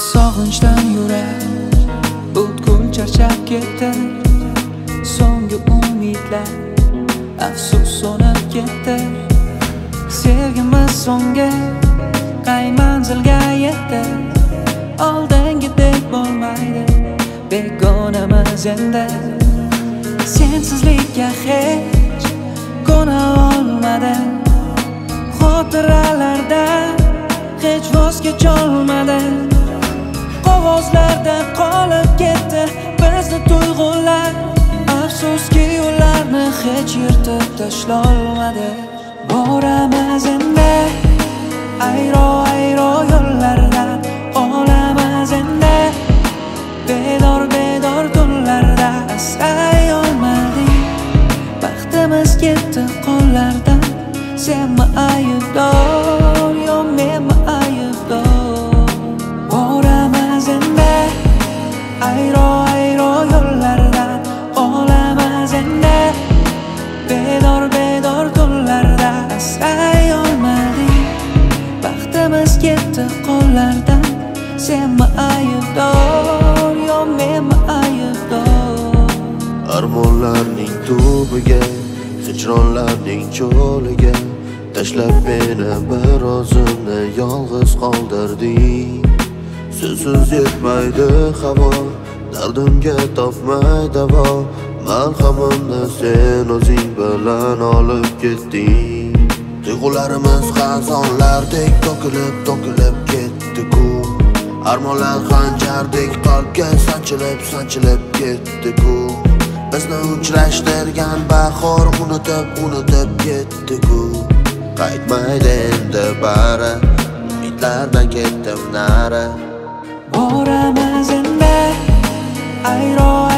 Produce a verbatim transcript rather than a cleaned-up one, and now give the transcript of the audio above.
Sog'inchdan yurak butkul charchab ketdi. So'nggi umidlar afsus so'nib ketdi. Sevgimiz so'nggi qay manzilga yetdi. Oldingidek bo'lmaydi begonamiz endi. Sensizlikka hech ko'na olmadim. Xotiralarda hech voz kecholmadim. Qog'ozlarda qolib ketdi bizni tuyg'ular. Afsuski ularni hech yirtib tashlolmadi. Boramiz endi ayro ayro yo'llarda, olamiz endi bedor bedor tunlarda. Asray olmadik, baxtimiz ketdi qo'llardan. Senmi aybdor yo menmi aybdor? Boramiz endi ayro ayro yo'llarda, olamiz endi bedor bedor tunlarda. Asray olmadik, baxtimiz ketdi qo'llardan. Senmi aybdor yo menmi aybdor? Armonlarning tubiga, hijronlarning cho'liga tashlab meni bir o'zimni yolg'iz qoldirding. Sizsiz yetmaydi havo, dardimga topmay davo. Malhamimni sen o'zing bilan olib ketding. Tuyg'ularimiz xazonlardek to'kilib to'kilib ketdi-ku. Armonlar xanjardek qalbga sanchilib sanchilib ketdi-ku. Bizni uchrashtirgan bahor unutib unutib ketdi-ku. Qaytmaydi endi bari, umidlardan ketdim nari. Boramiz endi ayro